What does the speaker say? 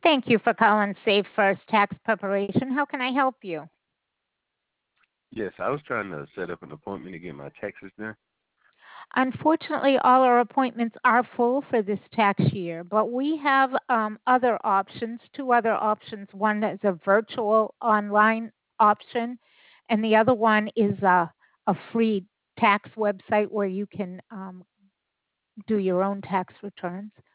Thank you for calling Save First Tax Preparation. How can I help you? Yes, I was trying to set up an appointment to get my taxes done. Unfortunately, all our appointments are full for this tax year, but we have other options, two other options. One is a virtual online option, and the other one is a free tax website where you can do your own tax returns.